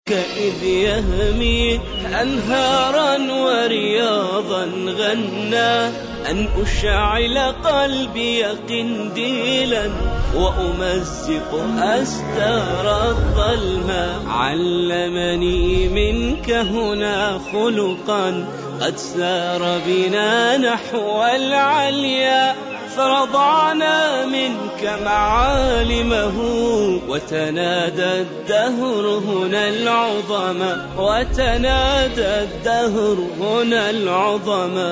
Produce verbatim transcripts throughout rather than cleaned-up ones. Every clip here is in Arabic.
كإذ يهمي أنهارا ورياضا غنى أن أشعل قلبي قنديلا وأمزق أستار الظلماء. علمني منك هنا خلقا قد سار بنا نحو العليا، فرضعنا منك معالمه وتنادى الدهر هنا العظمى، وتنادى الدهر هنا العظمى.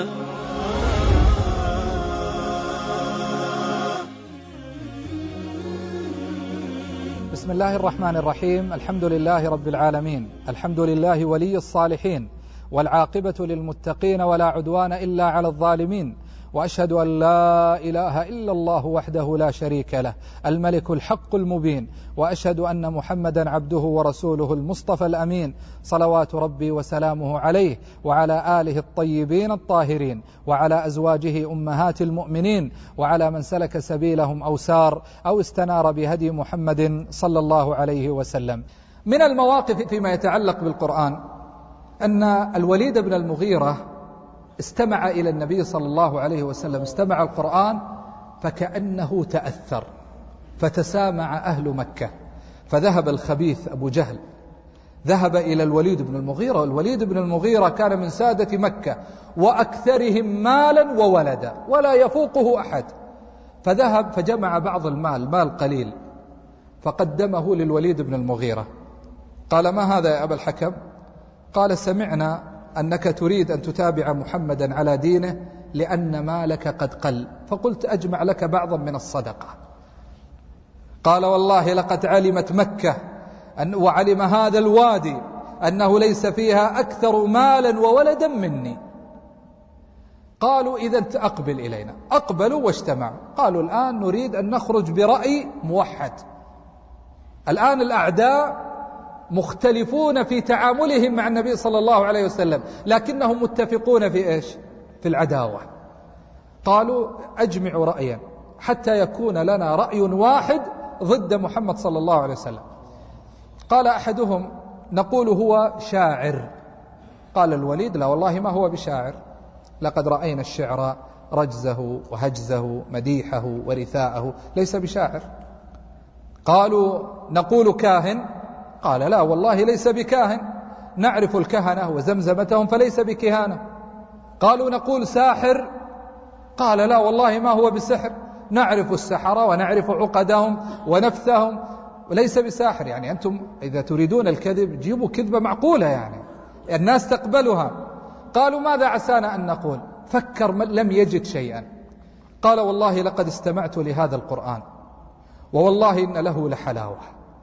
بسم الله الرحمن الرحيم. الحمد لله رب العالمين، الحمد لله ولي الصالحين، والعاقبة للمتقين ولا عدوان إلا على الظالمين، وأشهد أن لا إله إلا الله وحده لا شريك له الملك الحق المبين، وأشهد أن محمدا عبده ورسوله المصطفى الأمين، صلوات ربي وسلامه عليه وعلى آله الطيبين الطاهرين، وعلى أزواجه أمهات المؤمنين، وعلى من سلك سبيلهم أو سار أو استنار بهدي محمد صلى الله عليه وسلم. من المواقف فيما يتعلق بالقرآن أن الوليد بن المغيرة استمع إلى النبي صلى الله عليه وسلم، استمع القرآن فكأنه تأثر، فتسامع أهل مكة، فذهب الخبيث أبو جهل ذهب إلى الوليد بن المغيرة. الوليد بن المغيرة كان من سادة مكة وأكثرهم مالا وولدا ولا يفوقه أحد، فذهب فجمع بعض المال، مال قليل، فقدمه للوليد بن المغيرة. قال: ما هذا يا أبا الحكم؟ قال: سمعنا أنك تريد أن تتابع محمدا على دينه لأن مالك قد قل، فقلت أجمع لك بعضا من الصدقة. قال: والله لقد علمت مكة أن وعلم هذا الوادي أنه ليس فيها أكثر مالا وولدا مني. قالوا: إذا أقبل إلينا. أقبلوا واجتمعوا. قالوا: الآن نريد أن نخرج برأي موحد. الآن الأعداء مختلفون في تعاملهم مع النبي صلى الله عليه وسلم، لكنهم متفقون في إيش؟ في العداوة. قالوا: أجمعوا رأيا حتى يكون لنا رأي واحد ضد محمد صلى الله عليه وسلم. قال أحدهم: نقول هو شاعر. قال الوليد: لا والله ما هو بشاعر، لقد رأينا الشعر رجزه وهجزه مديحه ورثاءه، ليس بشاعر. قالوا: نقول كاهن. قال: لا والله ليس بكاهن، نعرف الكهنة وزمزمتهم فليس بكهانة. قالوا: نقول ساحر. قال: لا والله ما هو بسحر، نعرف السحرة ونعرف عقدهم ونفثهم وليس بساحر. يعني أنتم إذا تريدون الكذب جيبوا كذبة معقولة، يعني الناس تقبلها. قالوا: ماذا عسانا أن نقول؟ فكر لم يجد شيئا. قال: والله لقد استمعت لهذا القرآن، ووالله إن له لحلاوة،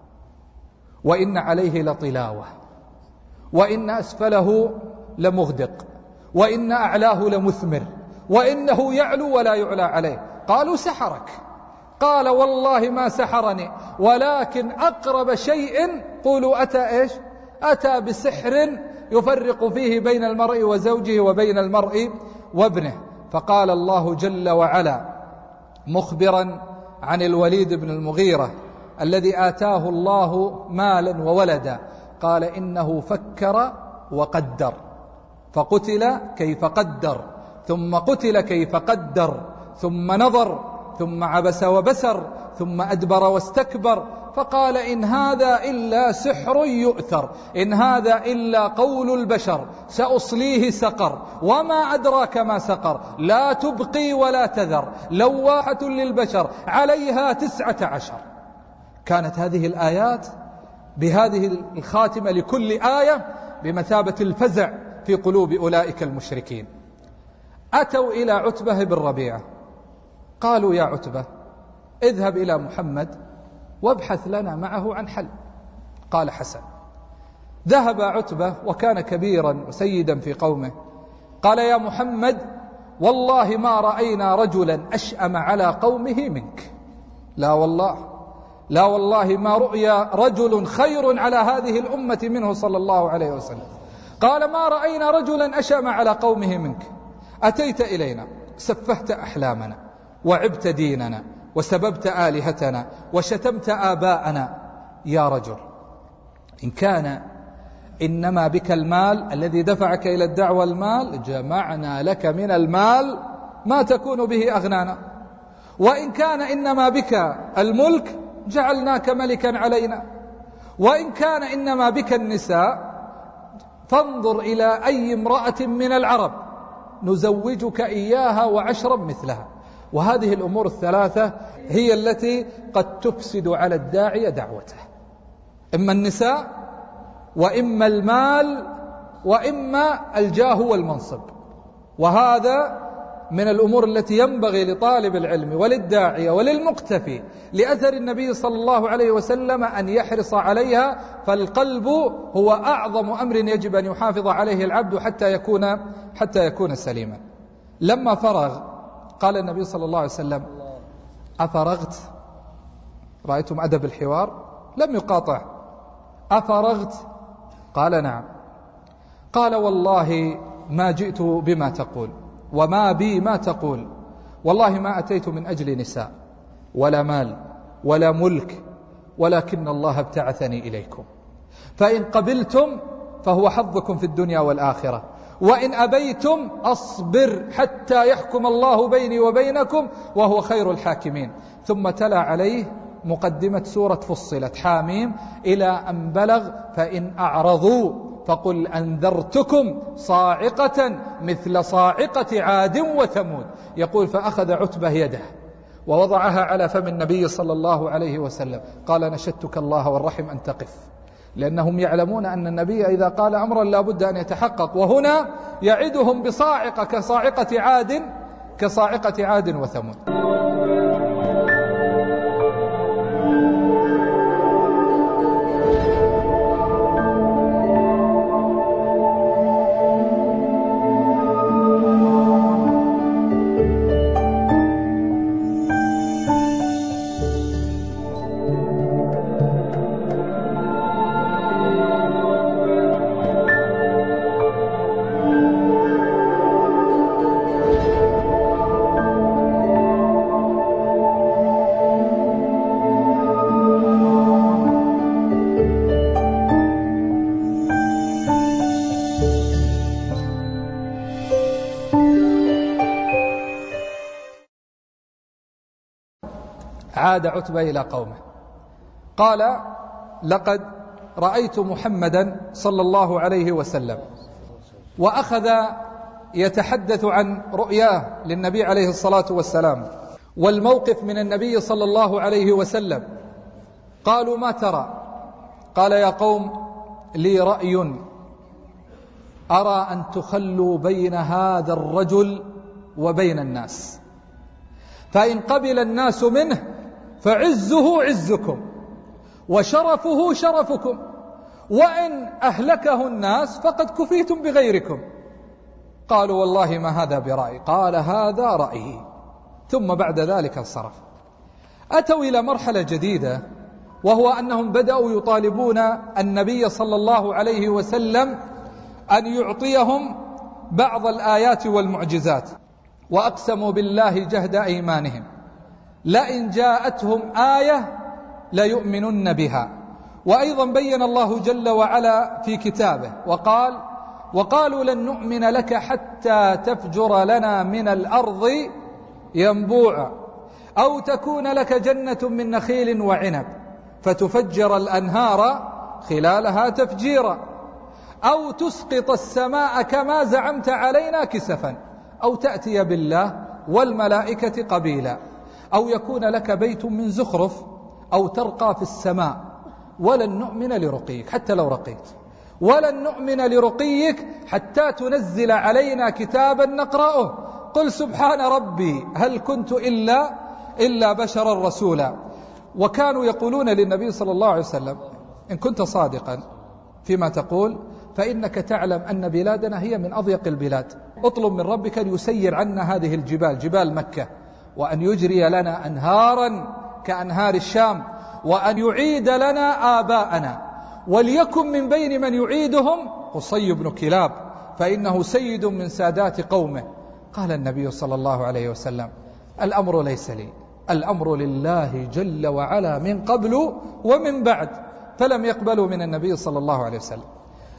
وإن عليه لطلاوة، وإن أسفله لمغدق، وإن أعلاه لمثمر، وإنه يعلو ولا يعلى عليه. قالوا: سحرك. قال: والله ما سحرني، ولكن أقرب شيء قولوا أتى إيش؟ أتى بسحر يفرق فيه بين المرء وزوجه وبين المرء وابنه. فقال الله جل وعلا مخبرا عن الوليد بن المغيرة الذي آتاه الله مالا وولدا، قال: إنه فكر وقدر، فقتل كيف قدر، ثم قتل كيف قدر، ثم نظر، ثم عبس وبسر، ثم أدبر واستكبر، فقال: إن هذا إلا سحر يؤثر، إن هذا إلا قول البشر، سأصليه سقر، وما أدراك ما سقر، لا تبقي ولا تذر، لواحة للبشر، عليها تسعة عشر. كانت هذه الآيات بهذه الخاتمة لكل آية بمثابة الفزع في قلوب أولئك المشركين. أتوا إلى عتبة بن ربيعة، قالوا: يا عتبة اذهب إلى محمد وابحث لنا معه عن حل. قال: حسن. ذهب عتبة وكان كبيرا وسيدا في قومه. قال: يا محمد والله ما رأينا رجلا أشأم على قومه منك. لا والله لا والله ما رؤيا رجل خير على هذه الأمة منه صلى الله عليه وسلم. قال: ما رأينا رجلا أشأم على قومه منك، أتيت إلينا سفهت أحلامنا وعبت ديننا وسببت آلهتنا وشتمت آباءنا. يا رجل، إن كان إنما بك المال الذي دفعك إلى الدعوة، المال جمعنا لك من المال ما تكون به أغنانا. وإن كان إنما بك الملك جعلناك ملكا علينا. وإن كان إنما بك النساء فانظر إلى أي امرأة من العرب نزوجك إياها وعشرا مثلها. وهذه الأمور الثلاثة هي التي قد تفسد على الداعية دعوته، إما النساء وإما المال وإما الجاه والمنصب. وهذا من الأمور التي ينبغي لطالب العلم وللداعية وللمقتفي لأثر النبي صلى الله عليه وسلم أن يحرص عليها، فالقلب هو أعظم أمر يجب أن يحافظ عليه العبد حتى يكون حتى يكون سليما. لما فرغ قال النبي صلى الله عليه وسلم: أفرغت؟ رأيتم أدب الحوار، لم يقاطع. أفرغت؟ قال: نعم. قال: والله ما جئت بما تقول وما بي ما تقول، والله ما أتيت من أجل نساء ولا مال ولا ملك، ولكن الله ابتعثني إليكم، فإن قبلتم فهو حظكم في الدنيا والآخرة، وإن أبيتم أصبر حتى يحكم الله بيني وبينكم وهو خير الحاكمين. ثم تلا عليه مقدمة سورة فصلت حاميم إلى أن بلغ: فإن أعرضوا فقل أنذرتكم صاعقة مثل صاعقة عاد وثمود. يقول: فأخذ عتبة يده ووضعها على فم النبي صلى الله عليه وسلم، قال: نشدتك الله والرحم أن تقف، لأنهم يعلمون أن النبي إذا قال أمرا لا بد أن يتحقق. وهنا يعدهم بصاعقة كصاعقة عاد كصاعقة عاد وثمود. عاد عتبة إلى قومه قال: لقد رأيت محمدا صلى الله عليه وسلم، وأخذ يتحدث عن رؤياه للنبي عليه الصلاة والسلام والموقف من النبي صلى الله عليه وسلم. قالوا: ما ترى؟ قال: يا قوم، لي رأي أرى أن تخلوا بين هذا الرجل وبين الناس، فإن قبل الناس منه فعزه عزكم وشرفه شرفكم، وإن أهلكه الناس فقد كفيتم بغيركم. قالوا: والله ما هذا برأي. قال: هذا رأيي. ثم بعد ذلك انصرف. أتوا إلى مرحلة جديدة، وهو أنهم بدأوا يطالبون النبي صلى الله عليه وسلم أن يعطيهم بعض الآيات والمعجزات، وأقسموا بالله جهد أيمانهم لئن جاءتهم آية ليؤمنن بها. وأيضا بين الله جل وعلا في كتابه وقال: وقالوا لن نؤمن لك حتى تفجر لنا من الأرض ينبوعا أو تكون لك جنة من نخيل وعنب فتفجر الأنهار خلالها تفجيرا أو تسقط السماء كما زعمت علينا كسفا أو تأتي بالله والملائكة قبيلا أو يكون لك بيت من زخرف أو ترقى في السماء ولن نؤمن لرقيك حتى لو رقيت ولن نؤمن لرقيك حتى تنزل علينا كتابا نقرأه قل سبحان ربي هل كنت إلا إلا بشرا رسولا. وكانوا يقولون للنبي صلى الله عليه وسلم: إن كنت صادقا فيما تقول فإنك تعلم أن بلادنا هي من أضيق البلاد، اطلب من ربك أن يسير عنا هذه الجبال جبال مكة، وأن يجري لنا أنهارا كأنهار الشام، وأن يعيد لنا آباءنا، وليكن من بين من يعيدهم قصي بن كلاب فإنه سيد من سادات قومه. قال النبي صلى الله عليه وسلم: الأمر ليس لي، الأمر لله جل وعلا من قبل ومن بعد. فلم يقبلوا من النبي صلى الله عليه وسلم.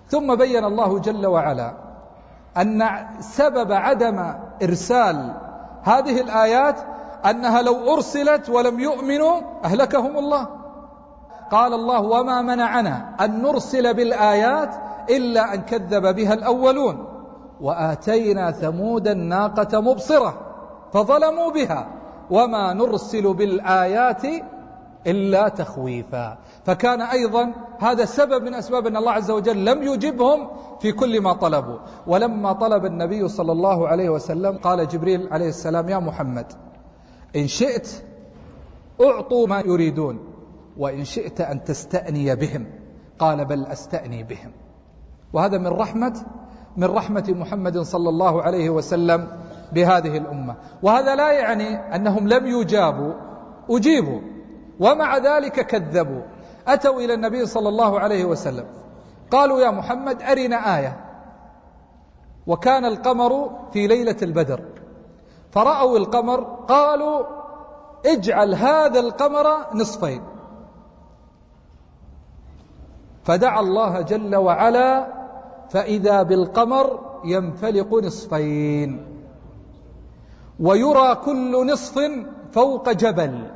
ثم بين الله جل وعلا أن سبب عدم إرسال هذه الآيات أنها لو أرسلت ولم يؤمنوا أهلكهم الله. قال الله: وما منعنا أن نرسل بالآيات إلا أن كذب بها الأولون وآتينا ثمود الناقة مبصرة فظلموا بها وما نرسل بالآيات إلا تخويفا. فكان أيضا هذا سبب من أسباب أن الله عز وجل لم يجبهم في كل ما طلبوا. ولما طلب النبي صلى الله عليه وسلم قال جبريل عليه السلام: يا محمد، إن شئت أعطوا ما يريدون وإن شئت أن تستأني بهم. قال: بل أستأني بهم. وهذا من رحمة من رحمة محمد صلى الله عليه وسلم بهذه الأمة. وهذا لا يعني أنهم لم يجابوا، أجيبوا، ومع ذلك كذبوا. أتوا إلى النبي صلى الله عليه وسلم قالوا: يا محمد، أرنا آية. وكان القمر في ليلة البدر، فرأوا القمر قالوا: اجعل هذا القمر نصفين. فدعا الله جل وعلا فإذا بالقمر ينفلق نصفين ويرى كل نصف فوق جبل.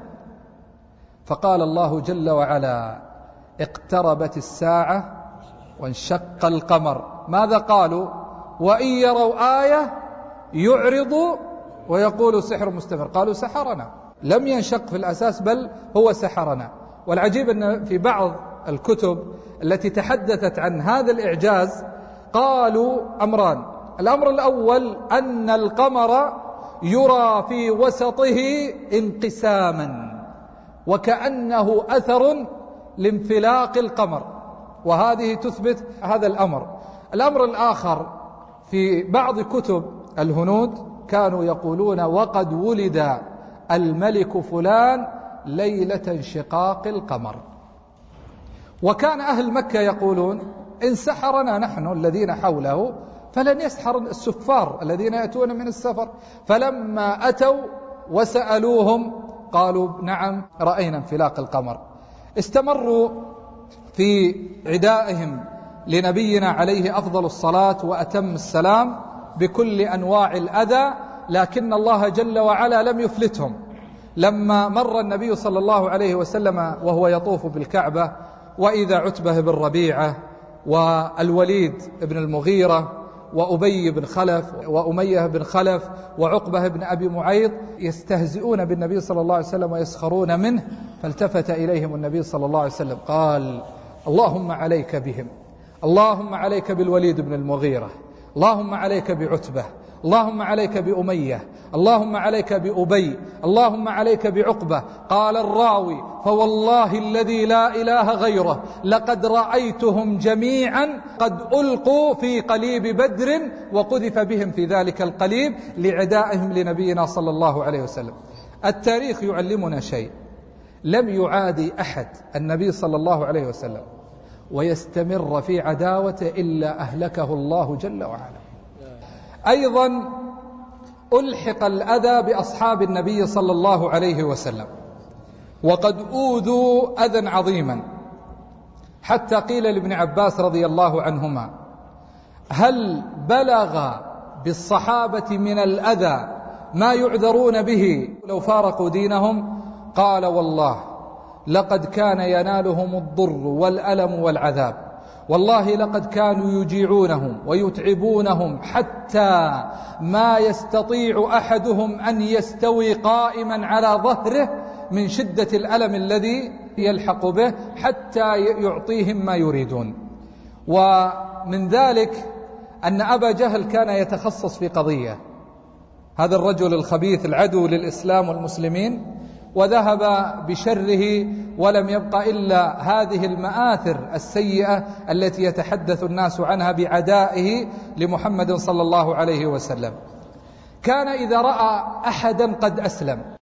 فقال الله جل وعلا: اقتربت الساعة وانشق القمر. ماذا قالوا؟ وإن يروا آية يعرضوا ويقولوا سحر مستمر. قالوا: سحرنا. لم ينشق في الأساس، بل هو سحرنا. والعجيب أن في بعض الكتب التي تحدثت عن هذا الإعجاز قالوا أمران. الأمر الأول أن القمر يرى في وسطه انقساما وكأنه أثر لانفلاق القمر، وهذه تثبت هذا الأمر. الأمر الآخر في بعض كتب الهنود كانوا يقولون: وقد ولد الملك فلان ليلة انشقاق القمر. وكان أهل مكة يقولون: إن سحرنا نحن الذين حوله فلن يسحر السفار الذين يأتون من السفر. فلما أتوا وسألوهم قالوا: نعم، رأينا انفلاق القمر. استمروا في عدائهم لنبينا عليه أفضل الصلاة وأتم السلام بكل أنواع الأذى، لكن الله جل وعلا لم يفلتهم. لما مر النبي صلى الله عليه وسلم وهو يطوف بالكعبة وإذا عتبة بن ربيعة والوليد بن المغيرة وأبي بن خلف وأمية بن خلف وعقبة بن أبي معيط يستهزئون بالنبي صلى الله عليه وسلم ويسخرون منه، فالتفت إليهم النبي صلى الله عليه وسلم قال: اللهم عليك بهم، اللهم عليك بالوليد بن المغيرة، اللهم عليك بعتبة، اللهم عليك بأمية، اللهم عليك بأبي، اللهم عليك بعقبة. قال الراوي: فوالله الذي لا إله غيره لقد رأيتهم جميعا قد ألقوا في قليب بدر وقذف بهم في ذلك القليب لعدائهم لنبينا صلى الله عليه وسلم. التاريخ يعلمنا شيء: لم يعادي أحد النبي صلى الله عليه وسلم ويستمر في عداوته إلا أهلكه الله جل وعلا. أيضا ألحق الأذى بأصحاب النبي صلى الله عليه وسلم وقد أوذوا أذى عظيما، حتى قيل لابن عباس رضي الله عنهما: هل بلغ بالصحابة من الأذى ما يعذرون به لو فارقوا دينهم؟ قال: والله لقد كان ينالهم الضر والألم والعذاب، والله لقد كانوا يجيعونهم ويتعبونهم حتى ما يستطيع أحدهم أن يستوي قائما على ظهره من شدة الألم الذي يلحق به حتى يعطيهم ما يريدون. ومن ذلك أن أبا جهل كان يتخصص في قضية، هذا الرجل الخبيث العدو للإسلام والمسلمين، وذهب بشره ولم يبق إلا هذه المآثر السيئة التي يتحدث الناس عنها بعدائه لمحمد صلى الله عليه وسلم. كان إذا رأى أحدا قد أسلم